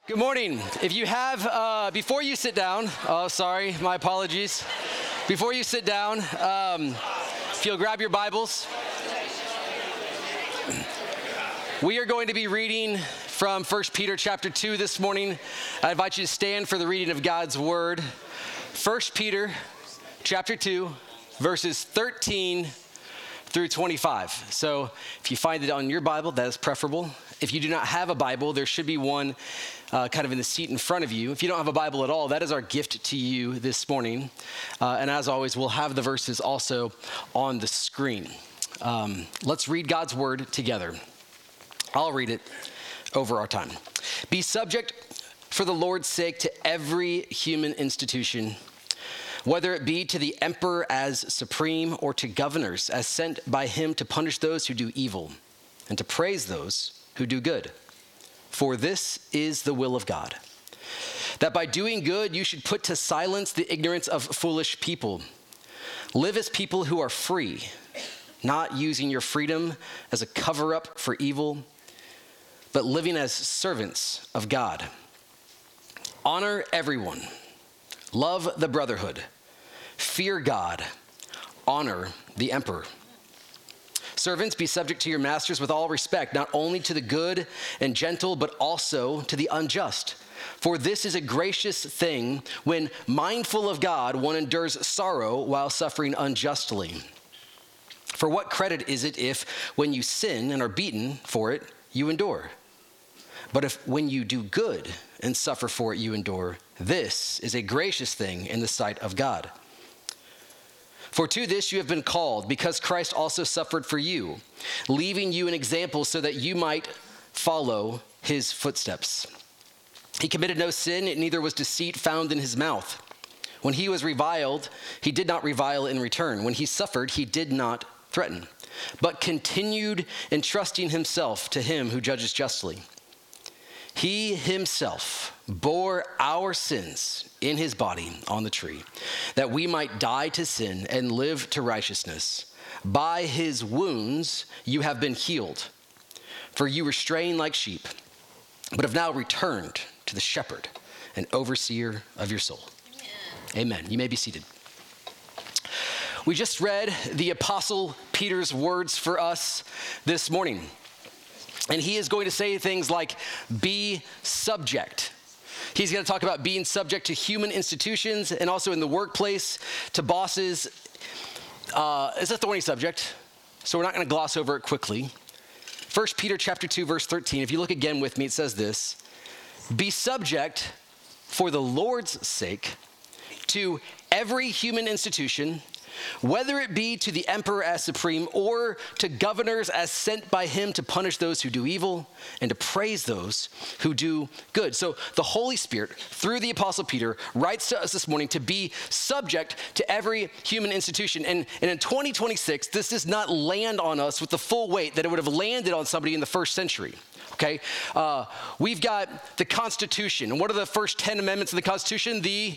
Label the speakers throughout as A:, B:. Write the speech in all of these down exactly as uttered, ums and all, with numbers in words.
A: Good morning. If you have, uh, before you sit down, oh, sorry, my apologies. Before you sit down, um, if you'll grab your Bibles, we are going to be reading from First Peter chapter two this morning. I invite you to stand for the reading of God's word. First Peter chapter two, verses thirteen through twenty-five. So if you find it on your Bible, that is preferable. If you do not have a Bible, there should be one uh, kind of in the seat in front of you. If you don't have a Bible at all, that is our gift to you this morning. Uh, and as always, we'll have the verses also on the screen. Um, let's read God's word together. I'll read it over our time. Be subject for the Lord's sake to every human institution, whether it be to the emperor as supreme or to governors as sent by him to punish those who do evil and to praise those who do good. For this is the will of God, that by doing good you should put to silence the ignorance of foolish people. Live as people who are free, not using your freedom as a cover-up for evil, but living as servants of God. Honor everyone. Love the brotherhood. Fear God. Honor the emperor. Servants, be subject to your masters with all respect, not only to the good and gentle, but also to the unjust. For this is a gracious thing when, mindful of God, one endures sorrow while suffering unjustly. For what credit is it if, when you sin and are beaten for it, you endure? But if when you do good and suffer for it, you endure, this is a gracious thing in the sight of God. For to this you have been called, because Christ also suffered for you, leaving you an example so that you might follow his footsteps. He committed no sin, neither was deceit found in his mouth. When he was reviled, he did not revile in return. When he suffered, he did not threaten, but continued entrusting himself to him who judges justly. He himself bore our sins in his body on the tree, that we might die to sin and live to righteousness. By his wounds you have been healed, for you were straying like sheep, but have now returned to the shepherd and overseer of your soul. Amen. Amen. You may be seated. We just read the Apostle Peter's words for us this morning. And he is going to say things like, be subject. He's going to talk about being subject to human institutions and also in the workplace to bosses. Uh, it's a thorny subject, so we're not going to gloss over it quickly. First Peter chapter two, verse thirteen. If you look again with me, it says this: be subject for the Lord's sake to every human institution, whether it be to the emperor as supreme or to governors as sent by him to punish those who do evil and to praise those who do good. So the Holy Spirit, through the Apostle Peter, writes to us this morning to be subject to every human institution. And, and in twenty twenty-six, this does not land on us with the full weight that it would have landed on somebody in the first century. Okay, uh, we've got the Constitution. And what are the first ten amendments of the Constitution? The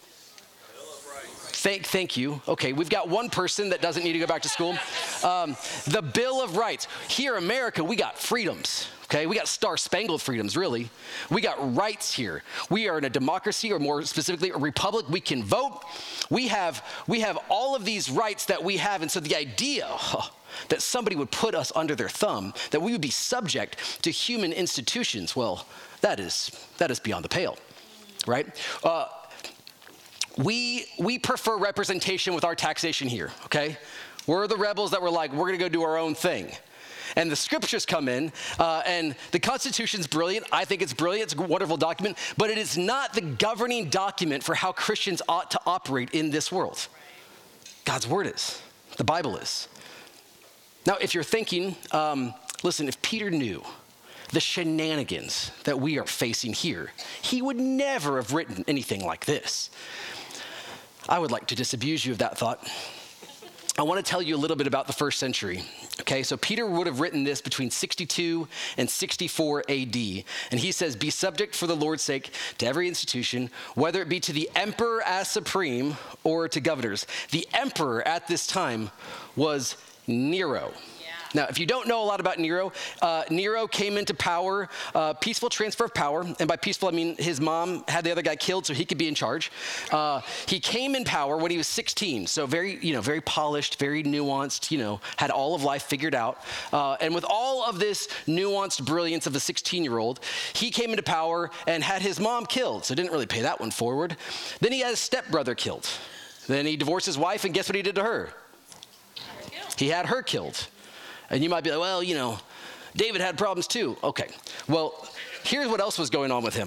A: Thank, thank you. Okay, we've got one person that doesn't need to go back to school. Um, the Bill of Rights. Here in America, we got freedoms. Okay, we got star-spangled freedoms, really. We got rights here. We are in a democracy, or more specifically, a republic. We can vote. We have we have all of these rights that we have, and so the idea huh, that somebody would put us under their thumb, that we would be subject to human institutions, well, that is that is beyond the pale, right? Uh, We we prefer representation with our taxation here, okay? We're the rebels that were like, we're gonna go do our own thing. And the scriptures come in, uh, and the Constitution's brilliant. I think it's brilliant, it's a wonderful document, but it is not the governing document for how Christians ought to operate in this world. God's word is, the Bible is. Now, if you're thinking, um, listen, if Peter knew the shenanigans that we are facing here, he would never have written anything like this. I would like to disabuse you of that thought. I want to tell you a little bit about the first century. Okay, so Peter would have written this between sixty-two and sixty-four A D. And he says, be subject for the Lord's sake to every institution, whether it be to the emperor as supreme or to governors. The emperor at this time was Nero. Now, if you don't know a lot about Nero, uh, Nero came into power, uh, peaceful transfer of power. And by peaceful, I mean his mom had the other guy killed so he could be in charge. Uh, he came in power when he was sixteen. So very, you know, very polished, very nuanced, you know, had all of life figured out. Uh, and with all of this nuanced brilliance of a sixteen-year-old, he came into power and had his mom killed. So didn't really pay that one forward. Then he had his stepbrother killed. Then he divorced his wife, and guess what he did to her? He had her killed. And you might be like, well, you know, David had problems too. Okay, well, here's what else was going on with him.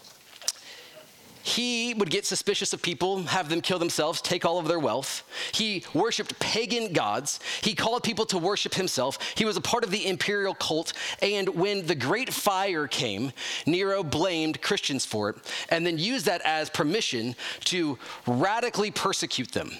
A: He would get suspicious of people, have them kill themselves, take all of their wealth. He worshiped pagan gods. He called people to worship himself. He was a part of the imperial cult. And when the Great Fire came, Nero blamed Christians for it and then used that as permission to radically persecute them.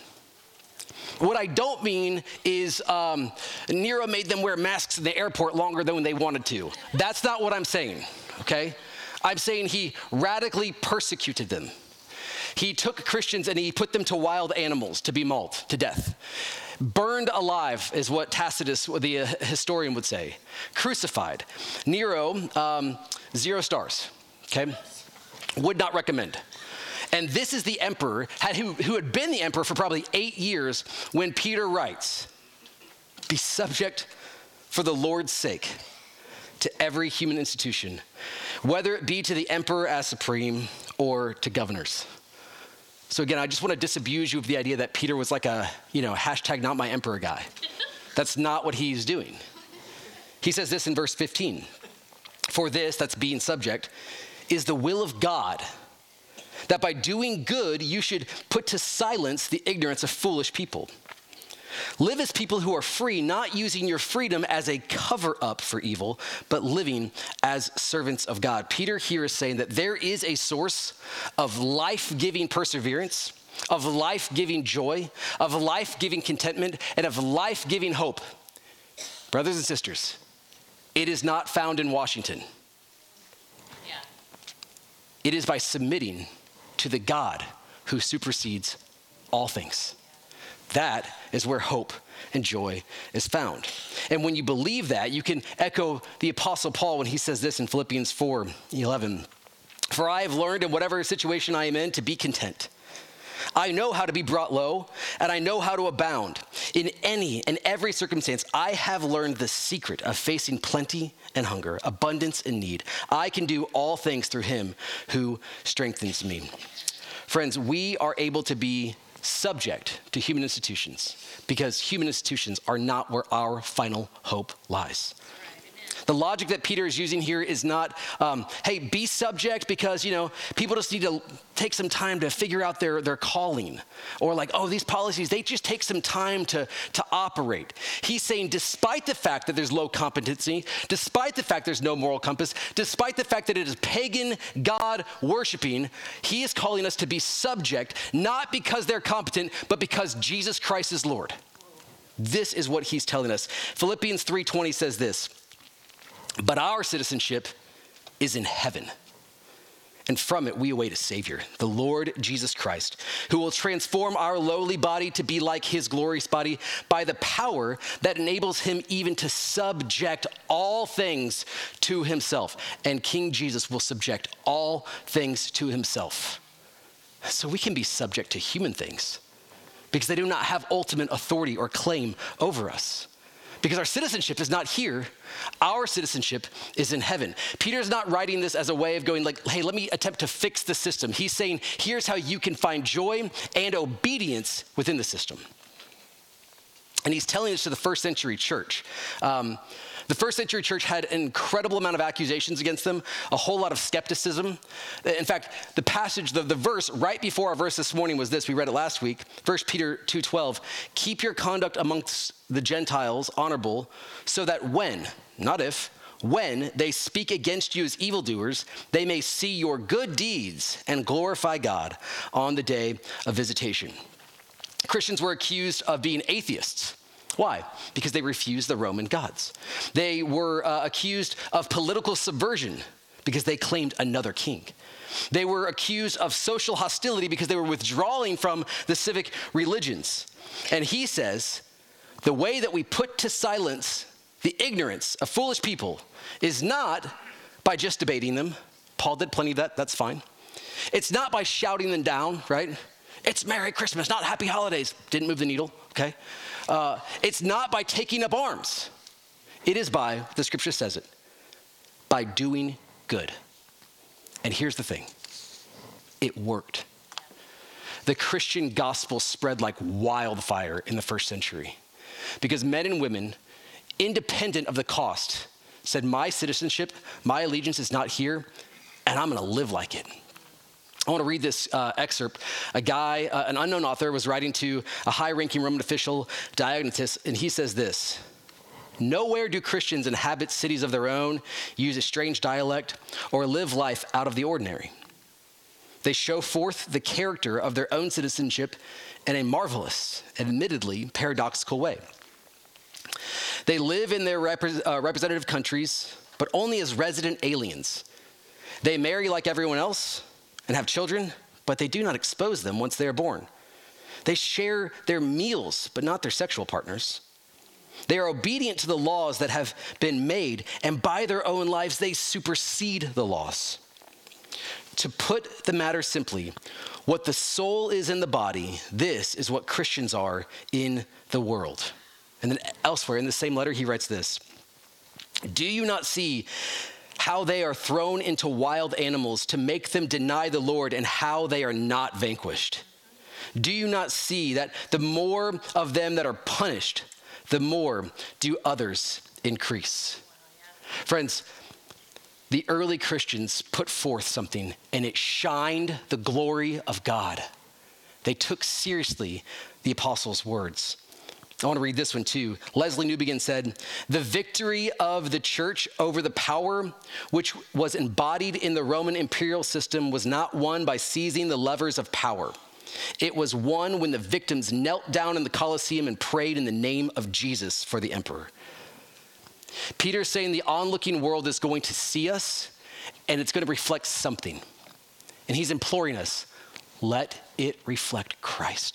A: What I don't mean is um, Nero made them wear masks in the airport longer than when they wanted to. That's not what I'm saying, okay? I'm saying he radically persecuted them. He took Christians and he put them to wild animals to be mauled to death. Burned alive is what Tacitus, the uh, historian, would say. Crucified. Nero, um, zero stars, okay? Would not recommend. And this is the emperor, had, who, who had been the emperor for probably eight years when Peter writes, be subject for the Lord's sake to every human institution, whether it be to the emperor as supreme or to governors. So again, I just want to disabuse you of the idea that Peter was like a, you know, hashtag not my emperor guy. That's not what he's doing. He says this in verse fifteen. For this, that's being subject, is the will of God, that by doing good, you should put to silence the ignorance of foolish people. Live as people who are free, not using your freedom as a cover-up for evil, but living as servants of God. Peter here is saying that there is a source of life-giving perseverance, of life-giving joy, of life-giving contentment, and of life-giving hope. Brothers and sisters, it is not found in Washington. Yeah. It is by submitting to the God who supersedes all things. That is where hope and joy is found. And when you believe that, you can echo the Apostle Paul when he says this in Philippians four eleven. For I have learned in whatever situation I am in to be content. I know how to be brought low, and I know how to abound. In any and every circumstance, I have learned the secret of facing plenty and hunger, abundance and need. I can do all things through him who strengthens me. Friends, we are able to be subject to human institutions because human institutions are not where our final hope lies. The logic that Peter is using here is not, um, hey, be subject because, you know, people just need to take some time to figure out their, their calling. Or like, oh, these policies, they just take some time to, to operate. He's saying despite the fact that there's low competency, despite the fact there's no moral compass, despite the fact that it is pagan God worshiping, he is calling us to be subject, not because they're competent, but because Jesus Christ is Lord. This is what he's telling us. Philippians three twenty says this, but our citizenship is in heaven, and from it we await a Savior, the Lord Jesus Christ, who will transform our lowly body to be like his glorious body by the power that enables him even to subject all things to himself. And King Jesus will subject all things to himself. So we can be subject to human things because they do not have ultimate authority or claim over us. Because our citizenship is not here, our citizenship is in heaven. Peter's not writing this as a way of going like, hey, let me attempt to fix the system. He's saying, here's how you can find joy and obedience within the system. And he's telling this to the first century church. Um, the first century church had an incredible amount of accusations against them, a whole lot of skepticism. In fact, the passage, the, the verse right before our verse this morning was this. We read it last week, First Peter two twelve. Keep your conduct amongst the Gentiles honorable, so that when, not if, when they speak against you as evildoers, they may see your good deeds and glorify God on the day of visitation. Christians were accused of being atheists. Why? Because they refused the Roman gods. They were uh, accused of political subversion because they claimed another king. They were accused of social hostility because they were withdrawing from the civic religions. And he says, the way that we put to silence the ignorance of foolish people is not by just debating them. Paul did plenty of that, that's fine. It's not by shouting them down, right? It's Merry Christmas, not Happy Holidays. Didn't move the needle, okay? Uh, it's not by taking up arms. It is by, the scripture says it, by doing good. And here's the thing, it worked. The Christian gospel spread like wildfire in the first century because men and women, independent of the cost, said, my citizenship, my allegiance is not here, and I'm gonna live like it. I want to read this uh, excerpt. A guy, uh, an unknown author, was writing to a high-ranking Roman official, Diognetus, and he says this: nowhere do Christians inhabit cities of their own, use a strange dialect, or live life out of the ordinary. They show forth the character of their own citizenship in a marvelous, admittedly paradoxical way. They live in their repre- uh, representative countries, but only as resident aliens. They marry like everyone else and have children, but they do not expose them once they are born. They share their meals, but not their sexual partners. They are obedient to the laws that have been made, and by their own lives, they supersede the laws. To put the matter simply, what the soul is in the body, this is what Christians are in the world. And then elsewhere in the same letter, he writes this: do you not see how they are thrown into wild animals to make them deny the Lord, and how they are not vanquished? Do you not see that the more of them that are punished, the more do others increase? Friends, the early Christians put forth something, and it shined the glory of God. They took seriously the apostles' words. I want to read this one too. Leslie Newbegin said, the victory of the church over the power which was embodied in the Roman imperial system was not won by seizing the levers of power. It was won when the victims knelt down in the Colosseum and prayed in the name of Jesus for the emperor. Peter's saying the onlooking world is going to see us, and it's going to reflect something. And he's imploring us, let it reflect Christ.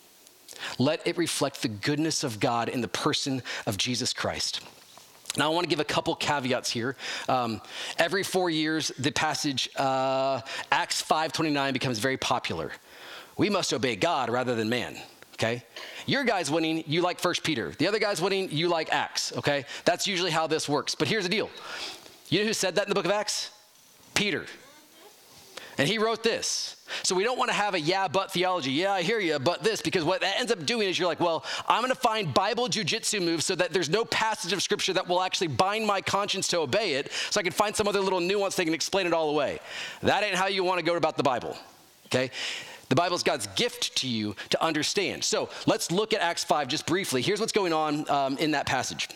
A: Let it reflect the goodness of God in the person of Jesus Christ. Now, I want to give a couple caveats here. Um, every four years, the passage uh, Acts five twenty-nine becomes very popular. We must obey God rather than man, okay? Your guy's winning, you like First Peter. The other guy's winning, you like Acts, okay? That's usually how this works. But here's the deal. You know who said that in the book of Acts? Peter. And he wrote this. So we don't want to have a yeah, but theology. Yeah, I hear you, but this, because what that ends up doing is you're like, well, I'm going to find Bible jujitsu moves so that there's no passage of scripture that will actually bind my conscience to obey it, so I can find some other little nuance that can explain it all away. That ain't how you want to go about the Bible, okay? The Bible is God's gift to you to understand. So let's look at Acts five just briefly. Here's what's going on um, in that passage.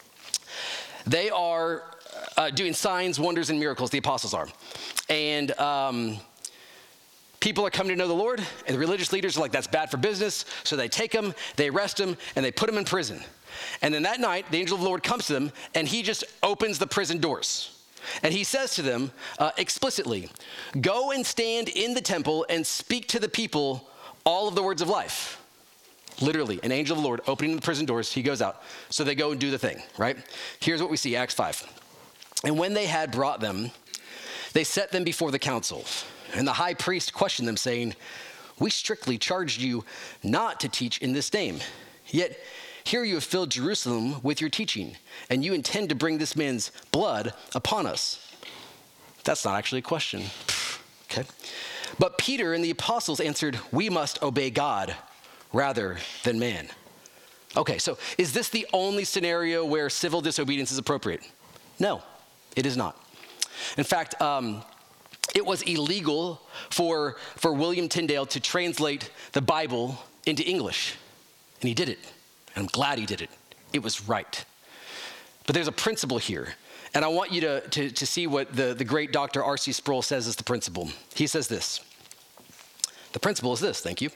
A: They are uh, doing signs, wonders, and miracles, the apostles are. And um, people are coming to know the Lord, and the religious leaders are like, that's bad for business. So they take him, they arrest him, and they put him in prison. And then that night, the angel of the Lord comes to them, and he just opens the prison doors. And he says to them uh, explicitly, go and stand in the temple and speak to the people all of the words of life. Literally, an angel of the Lord opening the prison doors, he goes out. So they go and do the thing, right? Here's what we see, Acts five. And when they had brought them, they set them before the council. And the high priest questioned them, saying, we strictly charged you not to teach in this name. Yet here you have filled Jerusalem with your teaching, and you intend to bring this man's blood upon us. That's not actually a question. Okay. But Peter and the apostles answered, we must obey God rather than man. Okay, so is this the only scenario where civil disobedience is appropriate? No, it is not. In fact, um, it was illegal for, for William Tyndale to translate the Bible into English, and he did it. And I'm glad he did it. It was right. But there's a principle here. And I want you to, to, to see what the, the great Doctor R C Sproul says is the principle. He says this. The principle is this, thank you.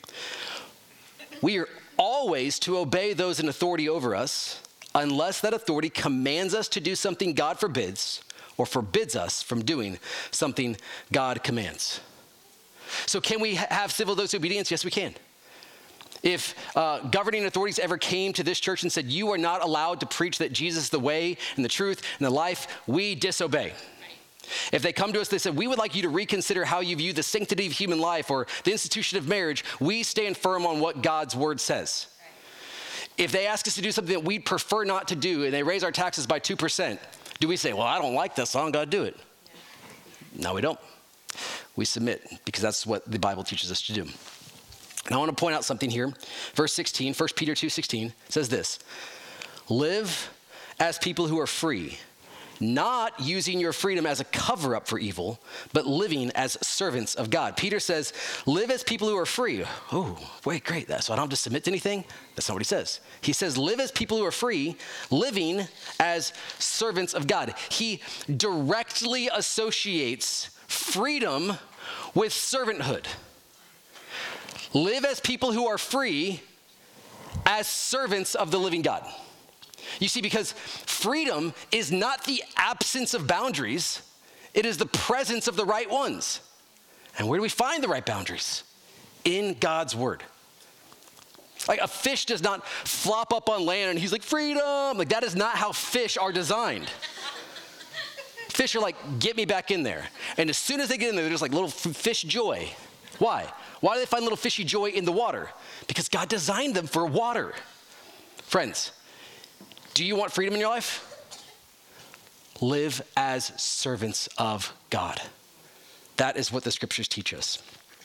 A: We are always to obey those in authority over us unless that authority commands us to do something God forbids or forbids us from doing something God commands. So can we have civil disobedience? Yes, we can. If uh, governing authorities ever came to this church and said, you are not allowed to preach that Jesus is the way and the truth and the life, we disobey. If they come to us, they said, we would like you to reconsider how you view the sanctity of human life or the institution of marriage, we stand firm on what God's word says. If they ask us to do something that we'd prefer not to do and they raise our taxes by two percent, do we say, well, I don't like this, so I'm going to do it? No, we don't. We submit because that's what the Bible teaches us to do. And I want to point out something here. Verse sixteen, First Peter two sixteen says this, live as people who are free, not using your freedom as a cover-up for evil, but living as servants of God. Peter says, live as people who are free. Oh, wait, great. So I don't have to submit to anything? That's not what he says. He says, live as people who are free, living as servants of God. He directly associates freedom with servanthood. Live as people who are free as servants of the living God. You see, because freedom is not the absence of boundaries, it is the presence of the right ones. And where do we find the right boundaries? In God's word. Like a fish does not flop up on land and he's like, freedom. Like that is not how fish are designed. Fish are like, get me back in there. And as soon as they get in there, they're just like little f- fish joy. Why? Why do they find little fishy joy in the water? Because God designed them for water. Friends, do you want freedom in your life? Live as servants of God. That is what the scriptures teach us.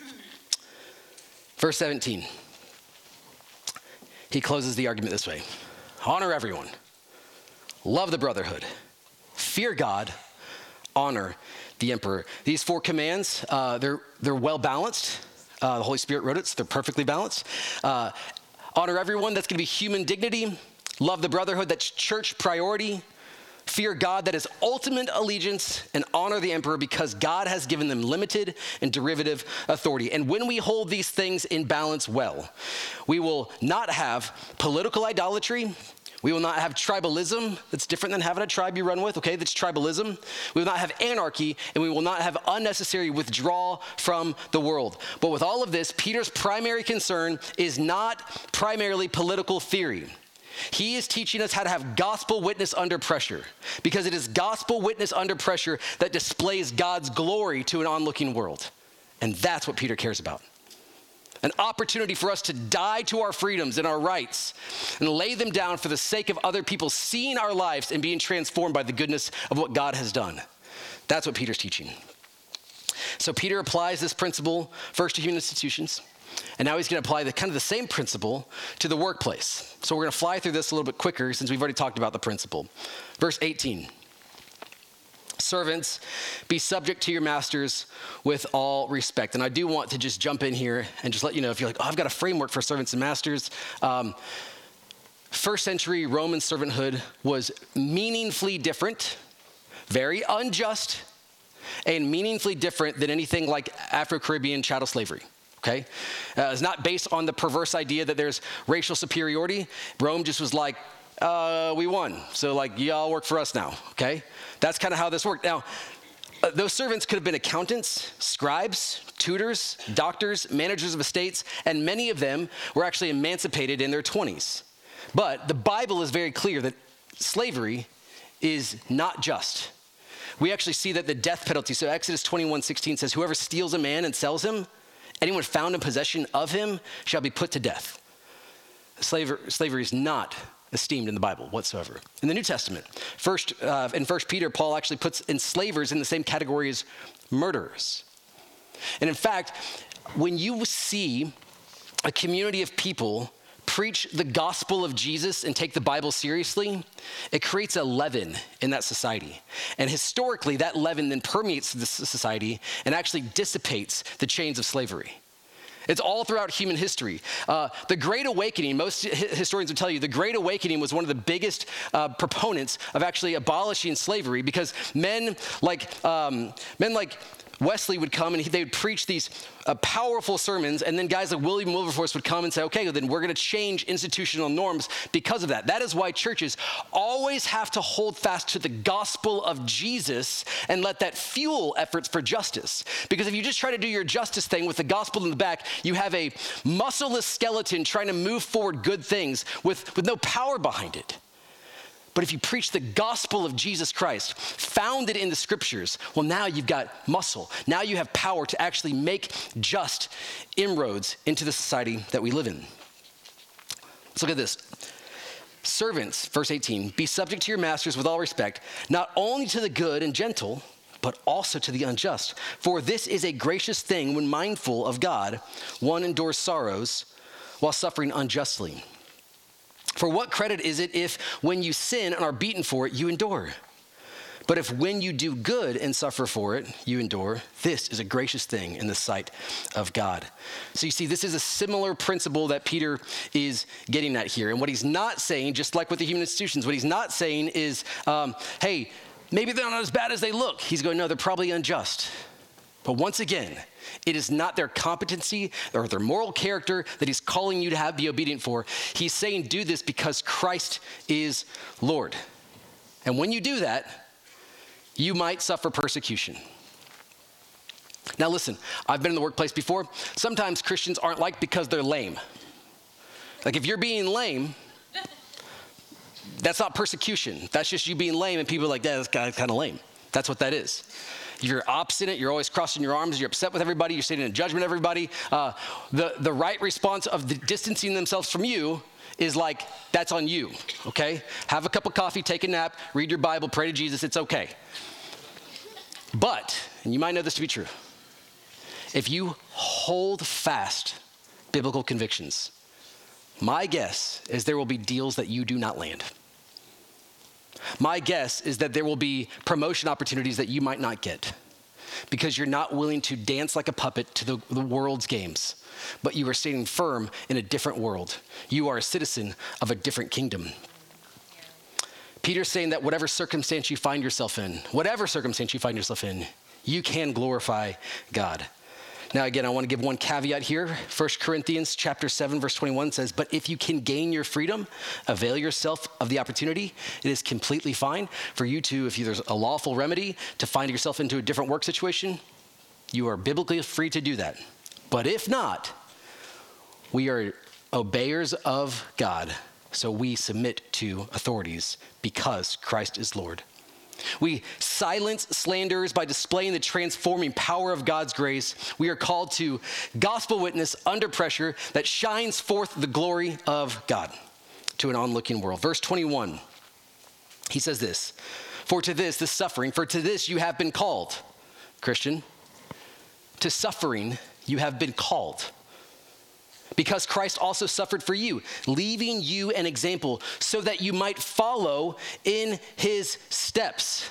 A: Verse seventeen, he closes the argument this way. Honor everyone. Love the brotherhood. Fear God. Honor the emperor. These four commands, uh, they're, they're well balanced. Uh, the Holy Spirit wrote it, so they're perfectly balanced. Uh, honor everyone, that's going to be human dignity. Love the brotherhood, that's church priority. Fear God, that is ultimate allegiance. And honor the emperor because God has given them limited and derivative authority. And when we hold these things in balance well, we will not have political idolatry. We will not have tribalism. That's different than having a tribe you run with, okay? That's tribalism. We will not have anarchy, and we will not have unnecessary withdrawal from the world. But with all of this, Peter's primary concern is not primarily political theory. He is teaching us how to have gospel witness under pressure, because it is gospel witness under pressure that displays God's glory to an onlooking world. And that's what Peter cares about. An opportunity for us to die to our freedoms and our rights and lay them down for the sake of other people seeing our lives and being transformed by the goodness of what God has done. That's what Peter's teaching. So Peter applies this principle first to human institutions, and now he's going to apply the kind of the same principle to the workplace. So we're going to fly through this a little bit quicker since we've already talked about the principle. Verse eighteen. Servants, be subject to your masters with all respect. And I do want to just jump in here and just let you know, if you're like, oh, I've got a framework for servants and masters. Um, first century Roman servanthood was meaningfully different, very unjust, and meaningfully different than anything like Afro-Caribbean chattel slavery. Okay? Uh, it's not based on the perverse idea that there's racial superiority. Rome just was like, uh, we won. So like, y'all work for us now, okay? That's kind of how this worked. Now, uh, those servants could have been accountants, scribes, tutors, doctors, managers of estates, and many of them were actually emancipated in their twenties. But the Bible is very clear that slavery is not just. We actually see that the death penalty, so Exodus twenty-one sixteen says, whoever steals a man and sells him, anyone found in possession of him shall be put to death. Slavery, slavery is not esteemed in the Bible whatsoever. In the New Testament, first uh, in First Peter, Paul actually puts enslavers in the same category as murderers. And in fact, when you see a community of people preach the gospel of Jesus and take the Bible seriously, it creates a leaven in that society. And historically, that leaven then permeates the society and actually dissipates the chains of slavery. It's all throughout human history. Uh, the Great Awakening, most historians will tell you, the Great Awakening was one of the biggest uh, proponents of actually abolishing slavery because men like um, men like Wesley would come and he, they would preach these uh, powerful sermons, and then guys like William Wilberforce would come and say, okay, well, then we're going to change institutional norms because of that. That is why churches always have to hold fast to the gospel of Jesus and let that fuel efforts for justice. Because if you just try to do your justice thing with the gospel in the back, you have a muscleless skeleton trying to move forward good things with, with no power behind it. But if you preach the gospel of Jesus Christ, founded in the scriptures, well, now you've got muscle. Now you have power to actually make just inroads into the society that we live in. Let's look at this. Servants, verse eighteen, be subject to your masters with all respect, not only to the good and gentle, but also to the unjust. For this is a gracious thing when mindful of God, one endures sorrows while suffering unjustly. For what credit is it if when you sin and are beaten for it, you endure? But if when you do good and suffer for it, you endure, this is a gracious thing in the sight of God. So you see, this is a similar principle that Peter is getting at here. And what he's not saying, just like with the human institutions, what he's not saying is, um, hey, maybe they're not as bad as they look. He's going, no, they're probably unjust. But once again, it is not their competency or their moral character that he's calling you to have be obedient for. He's saying do this because Christ is Lord. And when you do that, you might suffer persecution. Now listen, I've been in the workplace before. Sometimes Christians aren't liked because they're lame. Like if you're being lame, that's not persecution. That's just you being lame and people are like, yeah, this guy's kind of lame. That's what that is. You're obstinate, you're always crossing your arms, you're upset with everybody, you're sitting in judgment of everybody. Uh, the, the right response of the distancing themselves from you is like, that's on you, okay? Have a cup of coffee, take a nap, read your Bible, pray to Jesus, it's okay. But, and you might know this to be true, if you hold fast biblical convictions, my guess is there will be deals that you do not land. My guess is that there will be promotion opportunities that you might not get because you're not willing to dance like a puppet to the, the world's games, but you are standing firm in a different world. You are a citizen of a different kingdom. Peter's saying that whatever circumstance you find yourself in, whatever circumstance you find yourself in, you can glorify God. Now, again, I want to give one caveat here. First Corinthians chapter seven, verse twenty-one says, but if you can gain your freedom, avail yourself of the opportunity. It is completely fine for you to, if there's a lawful remedy, to find yourself into a different work situation. You are biblically free to do that. But if not, we are obeyers of God, so we submit to authorities because Christ is Lord. We silence slanderers by displaying the transforming power of God's grace. We are called to gospel witness under pressure that shines forth the glory of God to an onlooking world. Verse twenty-one, he says this, for to this, the suffering, for to this you have been called, Christian, to suffering you have been called. Because Christ also suffered for you, leaving you an example so that you might follow in his steps.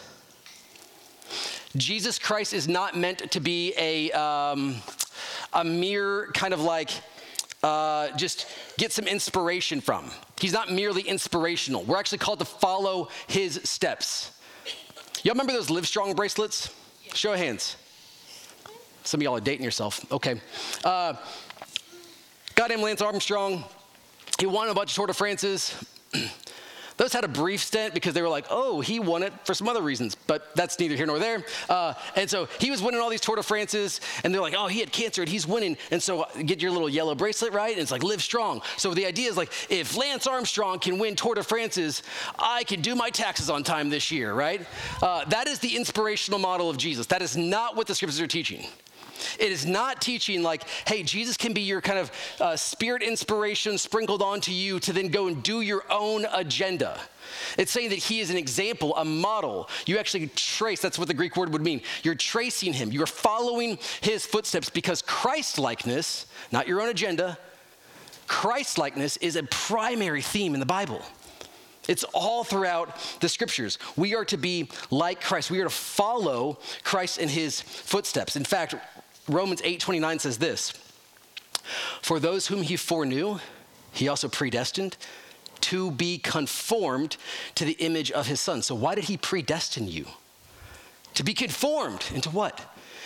A: Jesus Christ is not meant to be a, um, a mere kind of like, uh, just get some inspiration from. He's not merely inspirational. We're actually called to follow his steps. Y'all remember those Livestrong bracelets? Show of hands. Some of y'all are dating yourself. Okay. Uh, Guy named Lance Armstrong, he won a bunch of Tour de France's. Those had a brief stint because they were like, oh, he won it for some other reasons, but that's neither here nor there. Uh, and so he was winning all these Tour de France's, and they're like, oh, he had cancer and he's winning. And so get your little yellow bracelet, right? And it's like, live strong. So the idea is like, if Lance Armstrong can win Tour de France's, I can do my taxes on time this year, right? Uh, that is the inspirational model of Jesus. That is not what the scriptures are teaching. It is not teaching like, hey, Jesus can be your kind of uh, spirit inspiration sprinkled onto you to then go and do your own agenda. It's saying that he is an example, a model. You actually trace, that's what the Greek word would mean. You're tracing him. You're following his footsteps because Christ-likeness, not your own agenda, Christ-likeness is a primary theme in the Bible. It's all throughout the scriptures. We are to be like Christ. We are to follow Christ in his footsteps. In fact, Romans eight twenty-nine says this, for those whom he foreknew, he also predestined to be conformed to the image of his son. So why did he predestine you? To be conformed into what?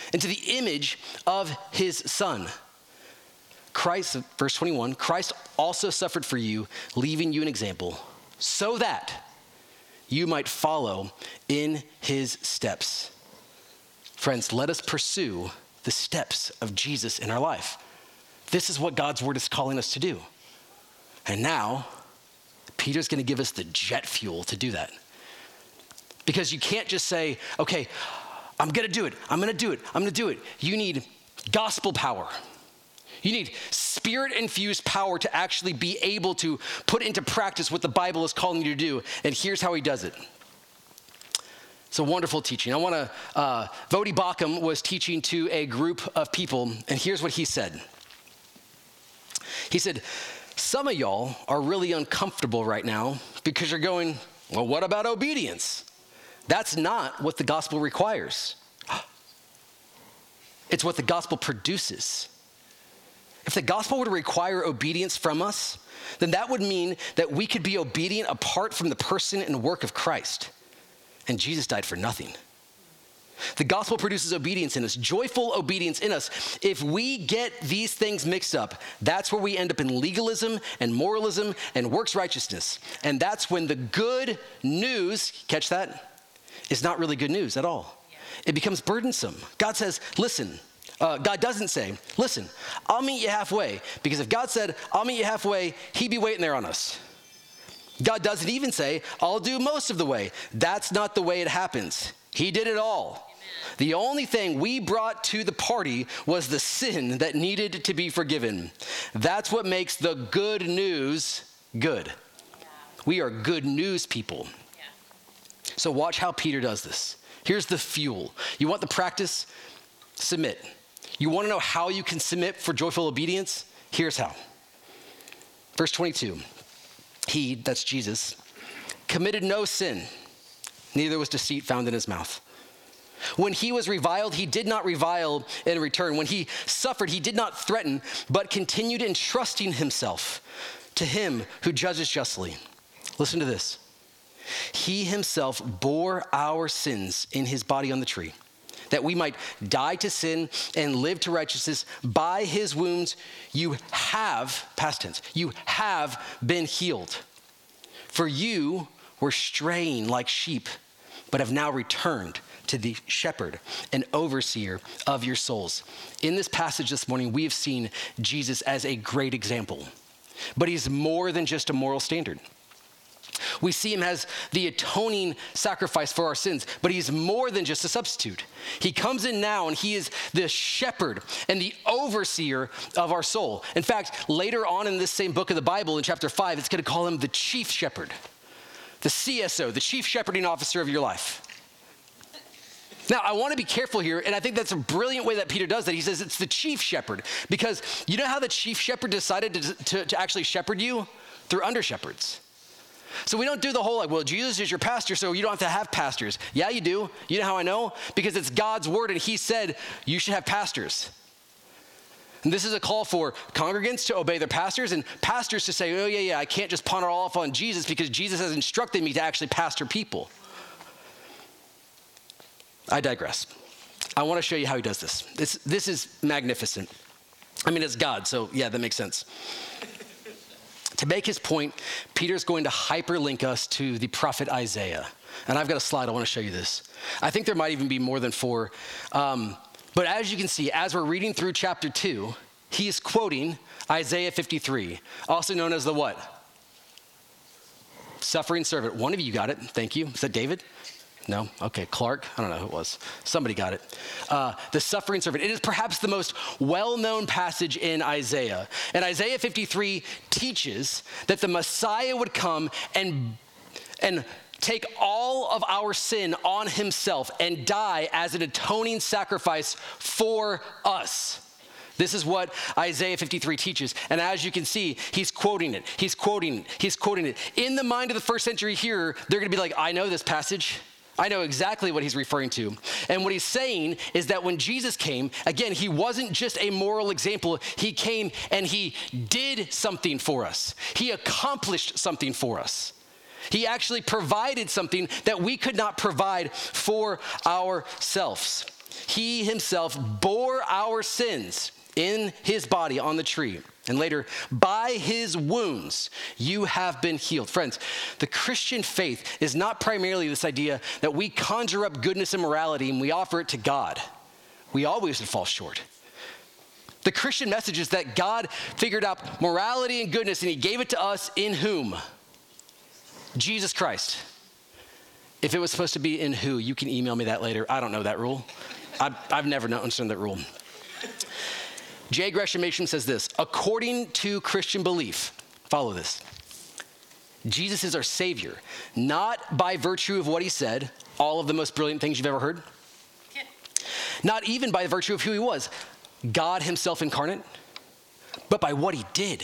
A: into the image of his Son. Christ, verse twenty-one, Christ also suffered for you, leaving you an example, so that you might follow in his steps. Friends, let us pursue the steps of Jesus in our life. This is what God's word is calling us to do. And now, Peter's gonna give us the jet fuel to do that. Because you can't just say, okay, I'm gonna do it, I'm gonna do it, I'm gonna do it. You need gospel power. You need spirit-infused power to actually be able to put into practice what the Bible is calling you to do. And here's how he does it. It's a wonderful teaching. I want to, uh, Vodi Bakum was teaching to a group of people, and here's what he said. He said, some of y'all are really uncomfortable right now because you're going, well, what about obedience? That's not what the gospel requires. It's what the gospel produces. If the gospel were to require obedience from us, then that would mean that we could be obedient apart from the person and work of Christ. And Jesus died for nothing. The gospel produces obedience in us, joyful obedience in us. If we get these things mixed up, that's where we end up in legalism and moralism and works righteousness. And that's when the good news, catch that, is not really good news at all. It becomes burdensome. God says, listen, Uh, God doesn't say, listen, I'll meet you halfway. Because if God said, I'll meet you halfway, he'd be waiting there on us. God doesn't even say, I'll do most of the way. That's not the way it happens. He did it all. Amen. The only thing we brought to the party was the sin that needed to be forgiven. That's what makes the good news good. Yeah. We are good news people. Yeah. So watch how Peter does this. Here's the fuel. You want the practice? Submit. You want to know how you can submit for joyful obedience? Here's how. Verse twenty-two, he, that's Jesus, committed no sin, neither was deceit found in his mouth. When he was reviled, he did not revile in return. When he suffered, he did not threaten, but continued entrusting himself to him who judges justly. Listen to this. He himself bore our sins in his body on the tree, that we might die to sin and live to righteousness. By his wounds, you have, past tense, you have been healed. For you were straying like sheep, but have now returned to the shepherd and overseer of your souls. In this passage this morning, we have seen Jesus as a great example, but he's more than just a moral standard. We see him as the atoning sacrifice for our sins, but he's more than just a substitute. He comes in now and he is the shepherd and the overseer of our soul. In fact, later on in this same book of the Bible, in chapter five, it's going to call him the chief shepherd, the C S O, the chief shepherding officer of your life. Now, I want to be careful here, and I think that's a brilliant way that Peter does that. He says it's the chief shepherd, because you know how the chief shepherd decided to, to, to actually shepherd you? Through under shepherds. So we don't do the whole like, well, Jesus is your pastor, so you don't have to have pastors. Yeah, you do. You know how I know? Because it's God's word, and he said you should have pastors. And this is a call for congregants to obey their pastors, and pastors to say, oh, yeah, yeah, I can't just pawn it all off on Jesus because Jesus has instructed me to actually pastor people. I digress. I want to show you how he does this. This, this is magnificent. I mean, it's God, so yeah, that makes sense. To make his point, Peter's going to hyperlink us to the prophet Isaiah. And I've got a slide, I want to show you this. I think there might even be more than four. Um, but as you can see, as we're reading through chapter two, he is quoting Isaiah fifty-three, also known as the what? Suffering servant. One of you got it, thank you. Is that David? No? Okay, Clark? I don't know who it was. Somebody got it. Uh, the suffering servant. It is perhaps the most well-known passage in Isaiah. And Isaiah fifty-three teaches that the Messiah would come and, and take all of our sin on himself and die as an atoning sacrifice for us. This is what Isaiah fifty-three teaches. And as you can see, he's quoting it. He's quoting it. He's quoting it. In the mind of the first century hearer, they're going to be like, I know this passage. I know exactly what he's referring to. And what he's saying is that when Jesus came, again, he wasn't just a moral example. He came and he did something for us. He accomplished something for us. He actually provided something that we could not provide for ourselves. He himself bore our sins in his body on the tree. And later, by his wounds, you have been healed. Friends, the Christian faith is not primarily this idea that we conjure up goodness and morality and we offer it to God. We always fall short. The Christian message is that God figured out morality and goodness and he gave it to us in whom? Jesus Christ. If it was supposed to be in who, you can email me that later. I don't know that rule. I've, I've never understood that rule. J. Gresham Machen says this, according to Christian belief, follow this. Jesus is our Savior, not by virtue of what he said, all of the most brilliant things you've ever heard. Yeah. Not even by virtue of who he was, God himself incarnate, but by what he did.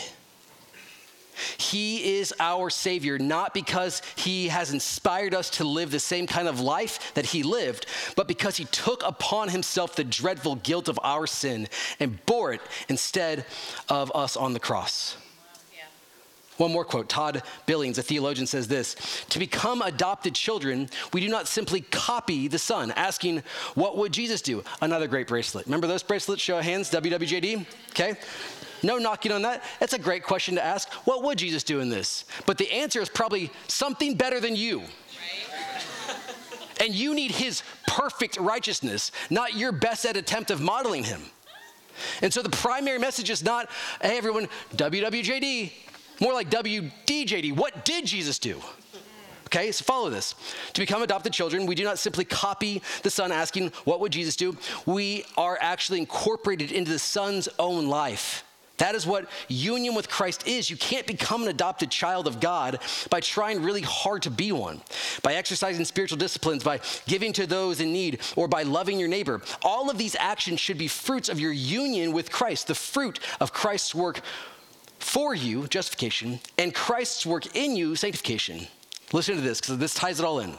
A: He is our Savior, not because he has inspired us to live the same kind of life that he lived, but because he took upon himself the dreadful guilt of our sin and bore it instead of us on the cross. Yeah. One more quote. Todd Billings, a theologian, says this, to become adopted children, we do not simply copy the Son, asking, what would Jesus do? Another great bracelet. Remember those bracelets? Show of hands, W W J D, okay? No knocking on that. That's a great question to ask. What would Jesus do in this? But the answer is probably something better than you. Right. And you need his perfect righteousness, not your best at attempt of modeling him. And so the primary message is not, hey everyone, W W J D, more like W D J D. What did Jesus do? Okay, so follow this. To become adopted children, we do not simply copy the Son asking, what would Jesus do? We are actually incorporated into the Son's own life. That is what union with Christ is. You can't become an adopted child of God by trying really hard to be one, by exercising spiritual disciplines, by giving to those in need, or by loving your neighbor. All of these actions should be fruits of your union with Christ, the fruit of Christ's work for you, justification, and Christ's work in you, sanctification. Listen to this, because this ties it all in.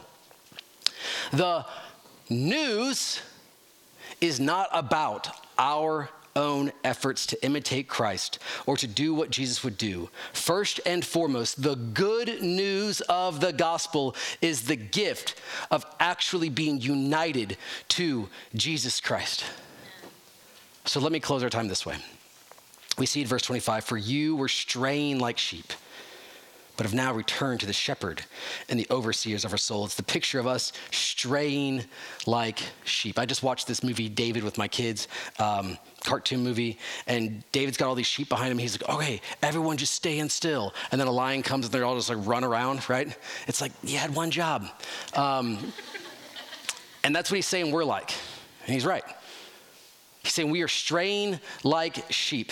A: The news is not about our own efforts to imitate Christ or to do what Jesus would do. First and foremost, the good news of the gospel is the gift of actually being united to Jesus Christ. So let me close our time this way. We see in verse twenty-five, for you were straying like sheep, but have now returned to the shepherd and the overseers of our soul. It's the picture of us straying like sheep. I just watched this movie, David, with my kids, um, cartoon movie, and David's got all these sheep behind him. He's like, okay, everyone just stand still. And then a lion comes and they're all just like run around, right? It's like, you had one job. Um, and that's what he's saying we're like. And he's right. He's saying we are straying like sheep.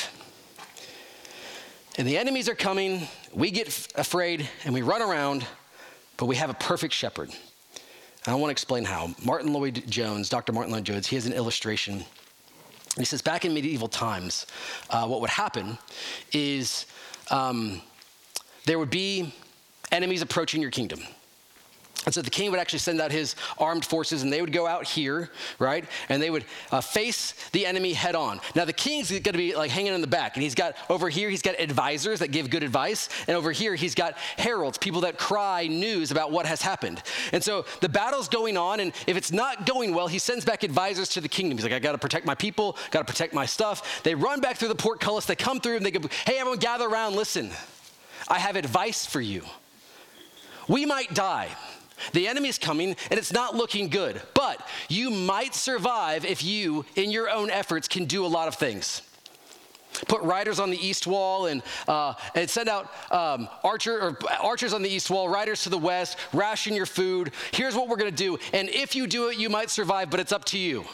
A: And the enemies are coming, we get f- afraid, and we run around, but we have a perfect shepherd. And I want to explain how. Martin Lloyd-Jones, Doctor Martin Lloyd-Jones, he has an illustration. He says back in medieval times, uh, what would happen is um, there would be enemies approaching your kingdom. And so the king would actually send out his armed forces, and they would go out here, right? And they would uh, face the enemy head on. Now, the king's going to be like hanging in the back, and he's got, over here, he's got advisors that give good advice. And over here, he's got heralds, people that cry news about what has happened. And so the battle's going on, and if it's not going well, he sends back advisors to the kingdom. He's like, I got to protect my people, got to protect my stuff. They run back through the portcullis, they come through, and they go, hey, everyone gather around, listen. I have advice for you. We might die. The enemy's coming, and it's not looking good. But you might survive if you, in your own efforts, can do a lot of things. Put riders on the east wall and uh, and send out um, archer or archers on the east wall, riders to the west, ration your food. Here's what we're going to do. And if you do it, you might survive, but it's up to you.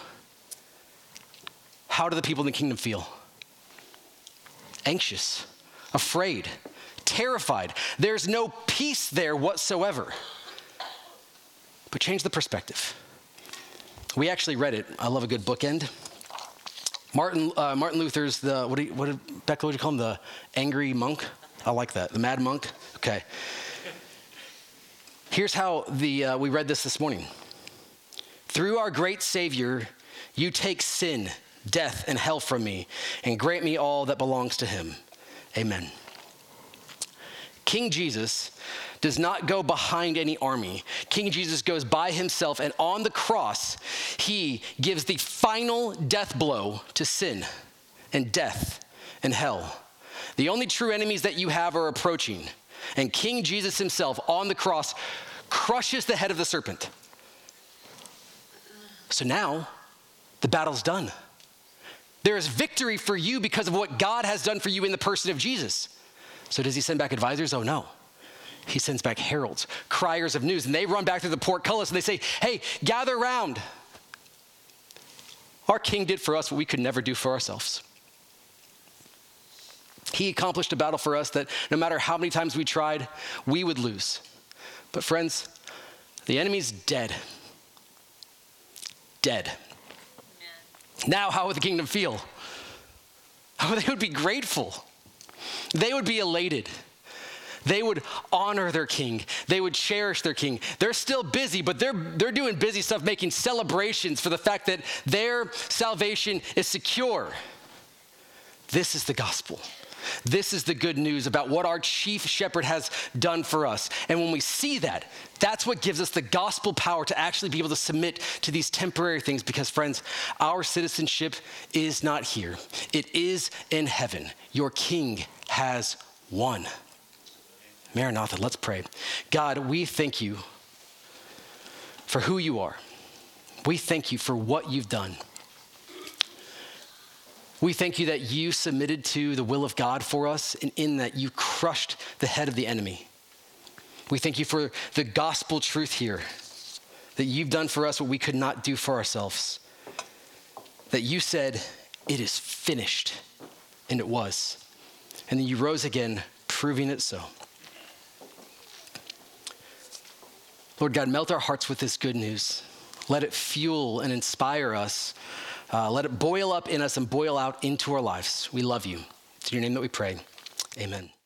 A: How do the people in the kingdom feel? Anxious, afraid, terrified. There's no peace there whatsoever. But change the perspective. We actually read it. I love a good bookend. Martin uh, Martin Luther's the, what, do you, what did, Becca, what did you call him? The angry monk? I like that. The mad monk? Okay. Here's how the uh, we read this this morning. Through our great Savior, you take sin, death, and hell from me, and grant me all that belongs to him. Amen. King Jesus does not go behind any army. King Jesus goes by himself, and on the cross, he gives the final death blow to sin and death and hell. The only true enemies that you have are approaching, and King Jesus himself on the cross crushes the head of the serpent. So now, the battle's done. There is victory for you because of what God has done for you in the person of Jesus. So does he send back advisors? Oh no. He sends back heralds, criers of news, and they run back to the portcullis and they say, hey, gather round. Our king did for us what we could never do for ourselves. He accomplished a battle for us that no matter how many times we tried, we would lose. But friends, the enemy's dead. Dead. Amen. Now, how would the kingdom feel? Oh, they would be grateful. They would be elated. They would honor their king. They would cherish their king. They're still busy, but they're, they're doing busy stuff, making celebrations for the fact that their salvation is secure. This is the gospel. This is the good news about what our chief shepherd has done for us. And when we see that, that's what gives us the gospel power to actually be able to submit to these temporary things because, friends, our citizenship is not here. It is in heaven. Your king has won. Maranatha, let's pray. God, we thank you for who you are. We thank you for what you've done. We thank you that you submitted to the will of God for us, and in that you crushed the head of the enemy. We thank you for the gospel truth here, that you've done for us what we could not do for ourselves. That you said, it is finished, and it was. And then you rose again, proving it so. Lord God, melt our hearts with this good news. Let it fuel and inspire us. Uh, let it boil up in us and boil out into our lives. We love you. It's in your name that we pray. Amen.